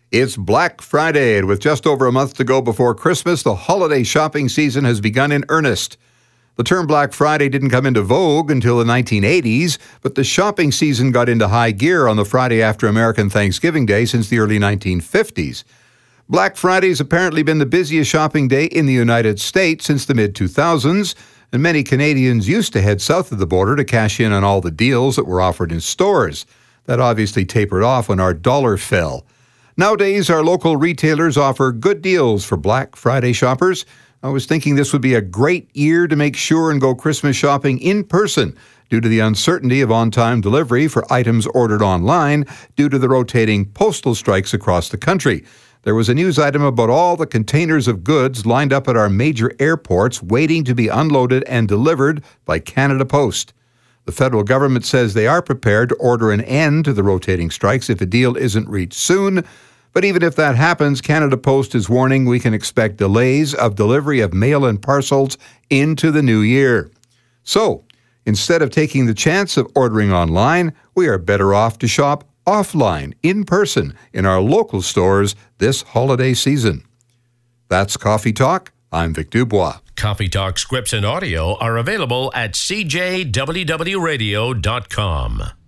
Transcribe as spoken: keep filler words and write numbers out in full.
It's Black Friday, and with just over a month to go before Christmas, the holiday shopping season has begun in earnest. The term Black Friday didn't come into vogue until the nineteen eighties, but the shopping season got into high gear on the Friday after American Thanksgiving Day since the early nineteen fifties. Black Friday has apparently been the busiest shopping day in the United States since the mid two thousands, and many Canadians used to head south of the border to cash in on all the deals that were offered in stores. That obviously tapered off when our dollar fell. Nowadays, our local retailers offer good deals for Black Friday shoppers. I was thinking this would be a great year to make sure and go Christmas shopping in person due to the uncertainty of on-time delivery for items ordered online due to the rotating postal strikes across the country. There was a news item about all the containers of goods lined up at our major airports waiting to be unloaded and delivered by Canada Post. The federal government says they are prepared to order an end to the rotating strikes if a deal isn't reached soon. But even if that happens, Canada Post is warning we can expect delays of delivery of mail and parcels into the new year. So, instead of taking the chance of ordering online, we are better off to shop offline, in person, in our local stores this holiday season. That's Coffee Talk. I'm Vic Dubois. Coffee Talk scripts and audio are available at c j w w radio dot com.